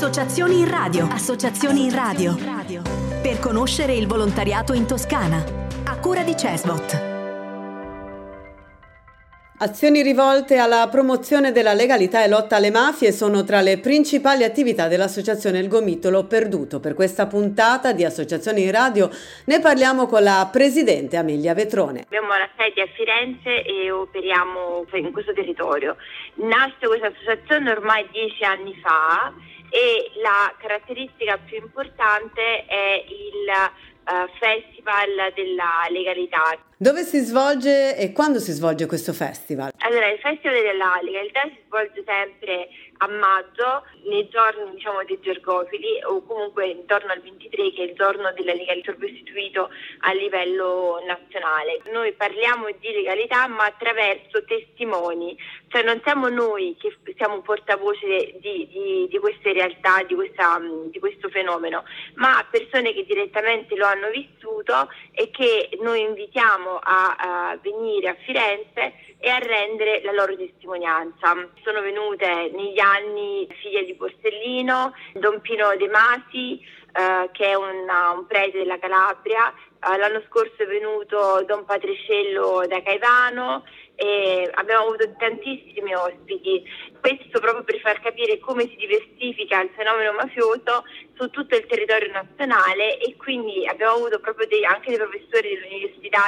Associazioni in radio. Associazioni in radio. Per conoscere il volontariato in Toscana. A cura di CESVOT. Azioni rivolte alla promozione della legalità e lotta alle mafie sono tra le principali attività dell'associazione Il Gomitolo Perduto. Per questa puntata di Associazioni in Radio ne parliamo con la presidente Amelia Vetrone. Abbiamo la sede a Firenze e operiamo in questo territorio. Nasce questa associazione ormai 10 anni fa e la caratteristica più importante è il Festival della legalità. Dove si svolge e quando si svolge questo festival? Allora, il Festival della legalità si svolge sempre a maggio, nei giorni dei Gergofili, o comunque intorno al 23, che è il giorno della legalità proprio istituito a livello nazionale. Noi parliamo di legalità ma attraverso testimoni, cioè non siamo noi che siamo portavoce di queste realtà, di questo fenomeno, ma persone che direttamente lo hanno vissuto e che noi invitiamo a venire a Firenze e a rendere la loro testimonianza. Sono venute negli anni figlia di Borsellino, Don Pino De Masi, che è un prete della Calabria. L'anno scorso è venuto Don Patriciello da Caivano e abbiamo avuto tantissimi ospiti. Questo proprio per far capire come si diversifica il fenomeno mafioso su tutto il territorio nazionale, e quindi abbiamo avuto proprio anche dei professori dell'Università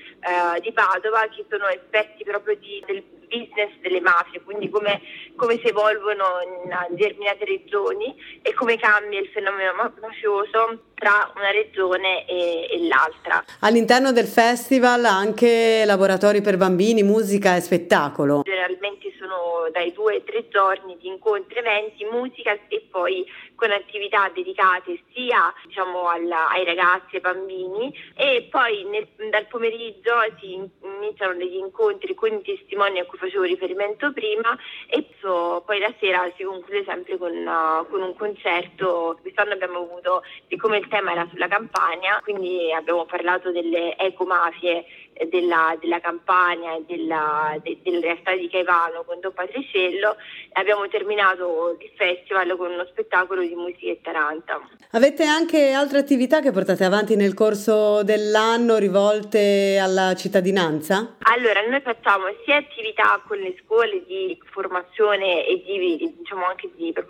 di Padova che sono esperti proprio del business delle mafie, quindi come si evolvono in determinate regioni e come cambia il fenomeno mafioso tra una regione e l'altra. All'interno del festival anche laboratori per bambini, musica e spettacolo. Generalmente sono dai 2 ai 3 giorni di incontri, eventi, musica e poi con attività dedicate sia ai ragazzi e ai bambini, e poi dal pomeriggio si iniziano degli incontri con i testimoni a cui facevo riferimento prima, e poi la sera si conclude sempre con un concerto. Quest'anno abbiamo avuto, siccome il tema era sulla Campania, quindi abbiamo parlato delle ecomafie della Campania e della realtà di Caivano con Don Patriciello. Abbiamo terminato il festival con uno spettacolo di musica e taranta. Avete anche altre attività che portate avanti nel corso dell'anno rivolte alla cittadinanza? Allora, noi facciamo sia attività con le scuole di formazione e anche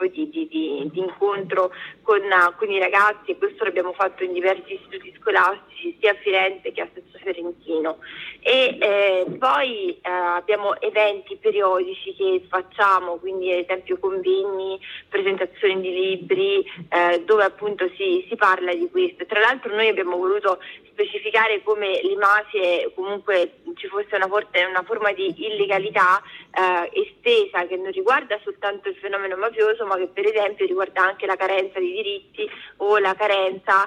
di incontro con i ragazzi, e questo l'abbiamo fatto in diversi istituti scolastici sia a Firenze che a Sesto Fiorentino, e poi abbiamo eventi periodici che facciamo, quindi ad esempio convegni, presentazioni di libri, dove appunto si parla di questo. Tra l'altro noi abbiamo voluto specificare come le mafie, comunque ci fosse una forma di illegalità estesa, che non riguarda soltanto il fenomeno mafioso, ma che per esempio riguarda anche la carenza di diritti o la carenza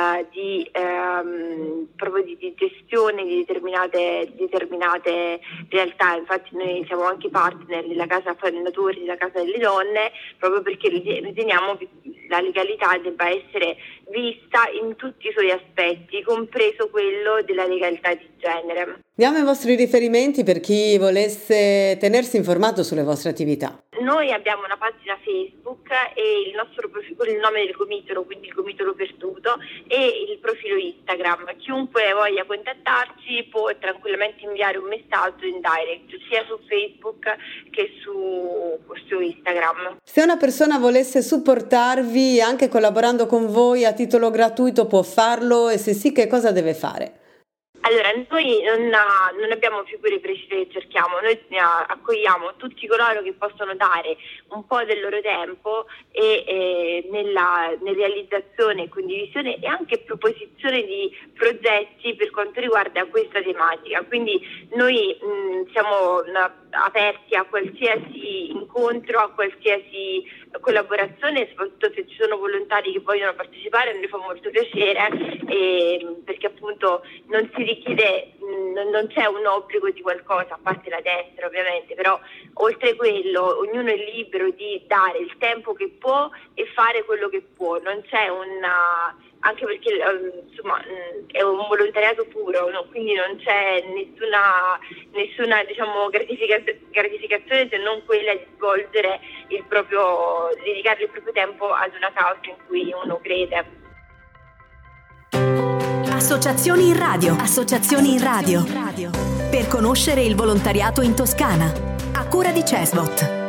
proprio di gestione di determinate realtà. Infatti noi siamo anche partner della Casa Fondatori della Casa delle Donne, proprio perché riteniamo che la legalità debba essere vista in tutti i suoi aspetti, compreso quello della legalità di genere. Diamo i vostri riferimenti per chi volesse tenersi informato sulle vostre attività. Noi abbiamo una pagina Facebook e il nostro profilo, il nome del Gomitolo, quindi il Gomitolo Perduto, e il profilo Instagram. Chiunque voglia contattarci può tranquillamente inviare un messaggio in direct, sia su Facebook che su Instagram. Se una persona volesse supportarvi anche collaborando con voi a titolo gratuito, può farlo, e se sì, che cosa deve fare? Allora, noi non abbiamo figure precise che cerchiamo, noi accogliamo tutti coloro che possono dare un po' del loro tempo nella realizzazione, condivisione e anche proposizione di progetti per quanto riguarda questa tematica. Quindi noi siamo aperti a qualsiasi incontro, a qualsiasi collaborazione, soprattutto se ci sono volontari che vogliono partecipare, a noi fa molto piacere, perché appunto non si richiede, non c'è un obbligo di qualcosa, a parte la destra ovviamente, però oltre quello ognuno è libero di dare il tempo che può e fare quello che può, non c'è anche perché insomma è un volontariato puro, no? Quindi non c'è nessuna diciamo gratificazione se non quella di svolgere dedicare il proprio tempo ad una causa in cui uno crede. Associazioni in radio. Per conoscere il volontariato in Toscana. A cura di CESVOT.